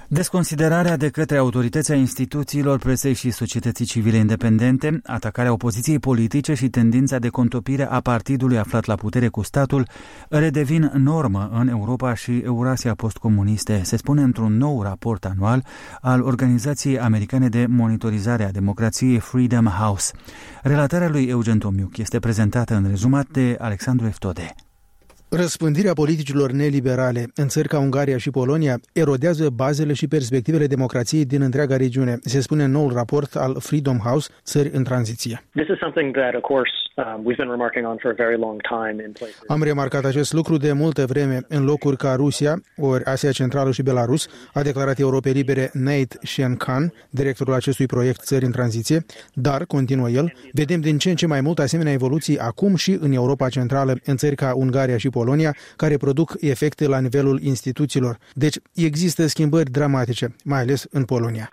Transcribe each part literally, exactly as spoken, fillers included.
Desconsiderarea de către autorități a instituțiilor, presei și societății civile independente, atacarea opoziției politice și tendința de contopire a partidului aflat la putere cu statul redevin normă în Europa și Eurasia postcomuniste, se spune într-un nou raport anual al Organizației Americane de Monitorizare a Democrației Freedom House. Relatarea lui Eugen Tomiuc este prezentată în rezumat de Alexandru Eftode. Răspândirea politicilor neliberale în țări ca Ungaria și Polonia erodează bazele și perspectivele democrației din întreaga regiune, se spune în noul raport al Freedom House, Țări în tranziție. Am remarcat acest lucru de multă vreme în locuri ca Rusia, ori Asia Centrală și Belarus, a declarat Europei Libere Nate Shenkan, directorul acestui proiect Țări în tranziție, dar, continuă el, vedem din ce în ce mai mult asemenea evoluții acum și în Europa Centrală, în țări ca Ungaria și Polonia, care produc efecte la nivelul instituțiilor. Deci există schimbări dramatice, mai ales în Polonia.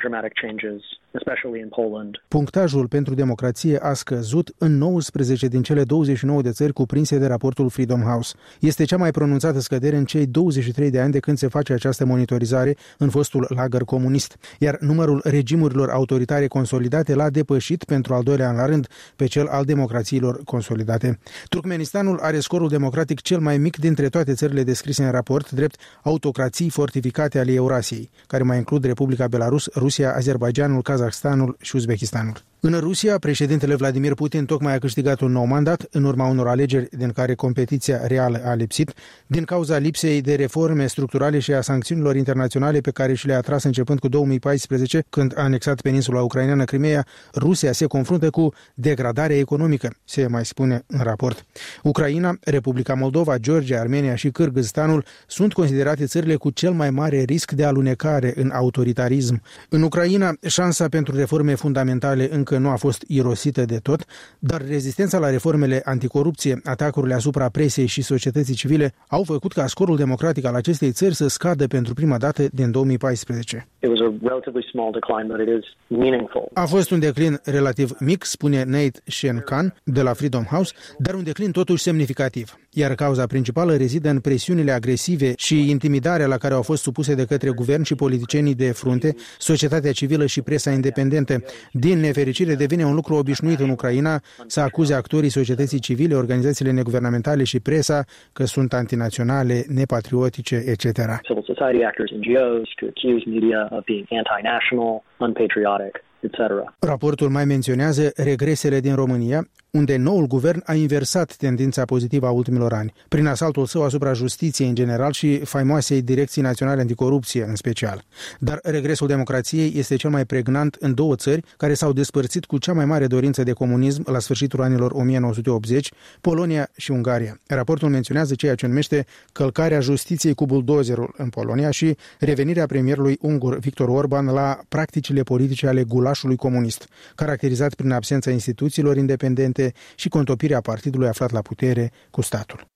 Punctajul pentru democrație a scăzut în nouăsprezece din cele douăzeci și nouă de țări cuprinse de raportul Freedom House. Este cea mai pronunțată scădere în cei douăzeci și trei de ani de când se face această monitorizare în fostul lagăr comunist, iar numărul regimurilor autoritare consolidate l-a depășit pentru al doilea an la rând pe cel al democrațiilor consolidate. Turkmenistanul are scorul democratic cel mai mic dintre toate țările descrise în raport, drept autocrații fortificate ale Eurasiei, care mai includ Republica Belarus, Rusia, Azerbaidjanul, Kazahstanul și Uzbekistanul. În Rusia, președintele Vladimir Putin tocmai a câștigat un nou mandat în urma unor alegeri din care competiția reală a lipsit, din cauza lipsei de reforme structurale și a sancțiunilor internaționale pe care și le-a tras începând cu două mii paisprezece, când a anexat peninsula ucraineană Crimea. Rusia se confruntă cu degradarea economică, se mai spune în raport. Ucraina, Republica Moldova, Georgia, Armenia și Kârgâzstanul sunt considerate țările cu cel mai mare risc de alunecare în autoritarism. În Ucraina, șansa pentru reforme fundamentale încă nu a fost irosită de tot, dar rezistența la reformele anticorupție, atacurile asupra presei și societății civile au făcut ca scorul democratic al acestei țări să scadă pentru prima dată din două mii paisprezece. A fost un declin relativ mic, spune Nate Shenkan de la Freedom House, dar un declin totuși semnificativ. Iar cauza principală rezidă în presiunile agresive și intimidarea la care au fost supuse de către guvern și politicienii de frunte, societatea civilă și presa independentă. Din nefericire, devine un lucru obișnuit în Ucraina să acuze actorii societății civile, organizațiile neguvernamentale și presa că sunt antinaționale, nepatriotice, et cetera. Civil society actors, N G Os, to accuse media of being anti-national, unpatriotic, et cetera. Raportul mai menționează regresele din România, unde noul guvern a inversat tendința pozitivă a ultimilor ani, prin asaltul său asupra justiției în general și faimoasei Direcții Naționale Anticorupție în special. Dar regresul democrației este cel mai pregnant în două țări care s-au despărțit cu cea mai mare dorință de comunism la sfârșitul anilor o mie nouă sute optzeci, Polonia și Ungaria. Raportul menționează ceea ce numește călcarea justiției cu buldozerul în Polonia și revenirea premierului ungur Viktor Orban la practicile politice ale gulașului comunist, caracterizat prin absența instituțiilor independente și contopirea partidului aflat la putere cu statul.